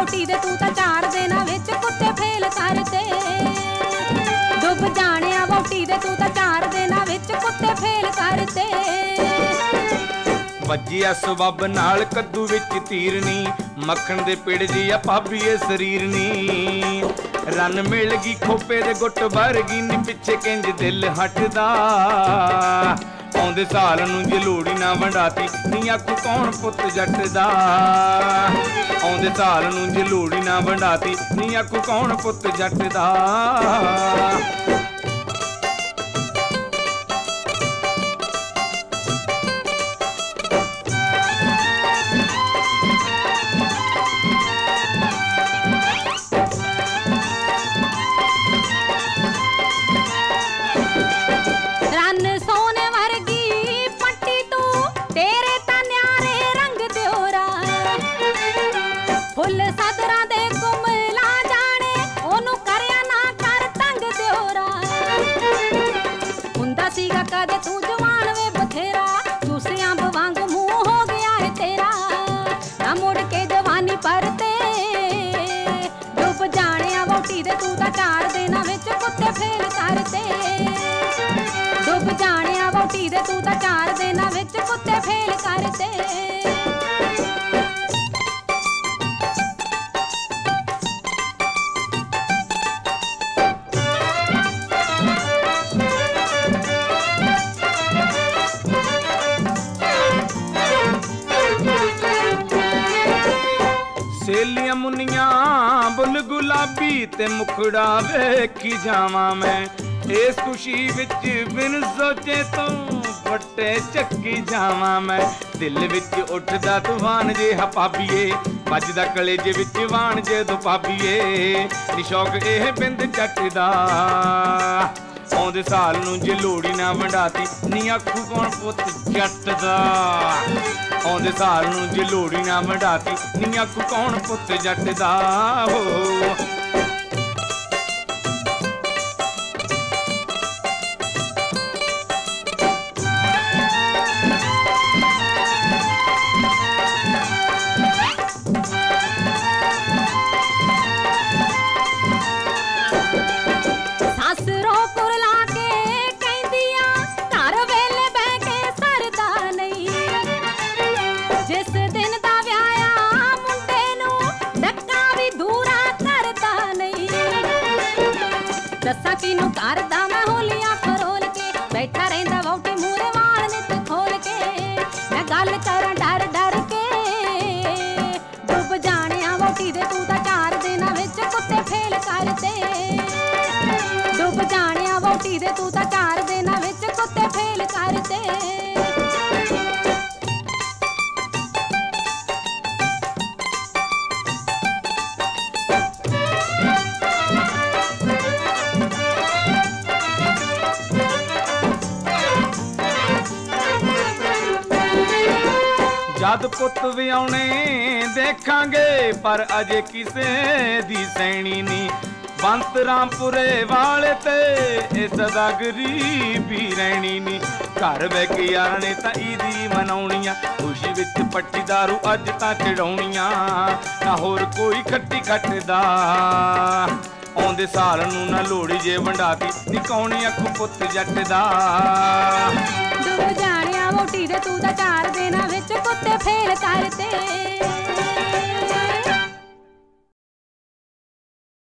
ਵਹੁਟੀ ਦੇ ਤੂੰ ਤਾਂ 4 ਦਿਨਾਂ ਵਿੱਚ ਕੁੱਤੇ ਫੇਲ ਕਰਤੇ। ਡੁੱਬ ਜਾਣਿਆ ਵਹੁਟੀ ਦੇ ਤੂੰ ਤਾਂ 4 ਦਿਨਾਂ ਵਿੱਚ ਕੁੱਤੇ ਫੇਲ ਕਰਤੇ। ਵੱਜੀ ਆ ਸਬੱਬ ਨਾਲ ਕੱਦੂ ਵਿੱਚ ਤੀਰਨੀ, ਮੱਖਣ ਦੇ ਪਿੜ ਜੀ ਆ ਭਾਬੀਏ ਸਰੀਰ ਨੀ। ਰੰਨ ਮਿਲ ਗਈ ਖੋਪੇ ਦੇ ਗੁੱਟ ਵਰਗੀ ਨੀ, ਪਿੱਛੇ ਕਿੰਜ ਦਿਲ ਹਟਦਾ। ਆਉਂਦੇ ਸਾਲ ਨੂੰ ਜੇ ਲੋੜੀ ਨਾ ਵੰਡਾਤੀ ਨੀ, ਆਖੂ ਕੌਣ ਪੁੱਤ ਜੱਟ ਦਾ। ਆਉਂਦੇ ਸਾਲ ਨੂੰ ਜੇ ਲੋੜੀ ਨਾ ਵੰਡਾਤੀ ਨੀ, ਆਖੂ ਕੌਣ ਪੁੱਤ ਜੱਟ ਦਾ। ਫੁੱਲ ਸਦਰਾਂ ਦੇ ਕੁਮਲਾ ਜਾਣੇ, ਉਹਨੂੰ ਕਰਿਆ ਨਾ ਕਰ ਤੰਗ ਦਿਓਰਾ। ਹੁੰਦਾ ਸੀਗਾ ਕਦੇ ਤੂੰ ਜਵਾਨ ਵੇ ਬਥੇਰਾ, ਚੂਸੇ ਅੰਬ ਵਾਂਗ ਮੂੰਹ ਹੋ ਗਿਆ ਏ ਤੇਰਾ। ਨਾ ਮੁੜ ਕੇ ਜਵਾਨੀ ਪਰਤੇ, ਡੁੱਬ ਜਾਣਿਆ ਵਹੁਟੀ ਦੇ ਤੂੰ ਤਾਂ 4 ਦਿਨਾਂ ਵਿੱਚ ਕੁੱਤੇ ਫੇਲ ਕਰਤੇ। ਡੁੱਬ ਜਾਣਿਆ ਵਹੁਟੀ ਦੇ ਤੂੰ ਤਾਂ 4 ਦਿਨਾਂ ਵਿੱਚ ਕੁੱਤੇ ਫੇਲ ਕਰਤੇ। ਸੇਲੀਆਂ ਮੁੰਨੀਆਂ ਬੁੱਲ ਗੁਲਾਬੀ ਤੇ ਮੁਖੜਾ ਵੇਖੀ ਜਾਵਾਂ ਮੈਂ। ਇਸ ਖੁਸ਼ੀ ਵਿੱਚ ਬਿਨ ਸੋਚੇ ਤੋਂ ਫੱਟੇ ਚੱਕੀ ਜਾਵਾਂ ਮੈਂ। ਦਿਲ ਵਿੱਚ ਉੱਠਦਾ ਤੂਫਾਨ ਜਿਹਾ ਭਾਬੀਏ, ਵੱਜਦਾ ਕਲੇਜੇ ਵਿੱਚ ਵਾਣ ਜਦੋਂ ਭਾਬੀਏ। ਨੀ ਸ਼ੌਕ ਇਹ ਬਿੰਦ ਜੱਟ ਦਾ। ਆਉਂਦੇ ਸਾਲ ਨੂੰ ਜੇ ਲੋੜੀ ਨਾ ਵੰਡਾਤੀ ਨੀ, ਆਖੂ ਕੌਣ ਪੁੱਤ ਜੱਟ ਦਾ। ਆਉਂਦੇ ਸਾਲ ਨੂੰ ਜੇ ਲੋੜੀ ਨਾ ਵੰਡਾਤੀ ਨੀ, ਆਖੂ ਕੌਣ ਪੁੱਤ ਜੱਟ ਦਾ। ਹੋ ਦੱਸਾਂ ਕਿਨੂੰ ਕਰਦਾ ਮੈਂ ਹੋਲੀਆਂ ਫਰੋਲ ਕੇ, ਬੈਠਾ ਰਹਿੰਦਾ ਵਹੁਟੀ ਮੂਹਰੇ ਵਾਲ ਨਿੱਤ ਖੋਲ ਕੇ। ਮੈਂ ਗੱਲ ਕਰਾਂ ਡਰ ਡਰ ਕੇ, ਡੁੱਬ ਜਾਣਿਆ ਵਹੁਟੀ ਦੇ ਤੂੰ ਤਾਂ 4 ਦਿਨਾਂ ਵਿੱਚ ਕੁੱਤੇ ਫੇਲ ਕਰਤੇ। ਡੁੱਬ ਜਾਣਿਆ ਵਹੁਟੀ ਦੇ ਤੂੰ ਤਾਂ 4 ਦਿਨਾਂ ਵਿੱਚ ਕੁੱਤੇ ਫੇਲ ਕਰਤੇ। ਜਦ ਪੁੱਤ ਵਿਆਉਣੇ ਦੇਖਾਂਗੇ, ਪਰ ਅਜੇ ਕਿਸੇ ਦੀ ਸੈਣੀ ਨੀ। ਬੰਤ ਰਾਮਪੁਰੇ ਵਾਲੇ ਤੇ ਇਹ ਸਦਾ ਗਰੀਬੀ ਰਹਿਣੀ ਨੀ। ਘਰ ਬਹਿ ਕੇ ਯਾਰਾਂ ਨੇ ਤਾਂ ਈਦੀ ਮਨਾਉਣੀਆਂ, ਖੁਸ਼ੀ ਵਿੱਚ ਪੱਟੀ ਦਾਰੂ ਅੱਜ ਤਾਂ ਚੜਾਉਣੀਆਂ। ਨਾ ਹੋਰ ਕੋਈ ਖੱਟੀ ਖੱਟਦਾ। ਆਉਂਦੇ ਸਾਲ ਨੂੰ ਨਾ ਲੋੜੀ ਜੇ ਵੰਡਾਤੀ ਨੀ, ਕੌਣੀ ਅੱਖੂ ਪੁੱਤ ਜੱਟ ਦਾ। ਡੁੱਬ ਜਾਣਿਆ ਵਹੁਟੀ ਦੇ ਤੂੰ ਤਾਂ 4 ਦਿਨਾਂ ਵਿੱਚ ਕੁੱਤੇ ਫੇਲ ਕਰਤੇ।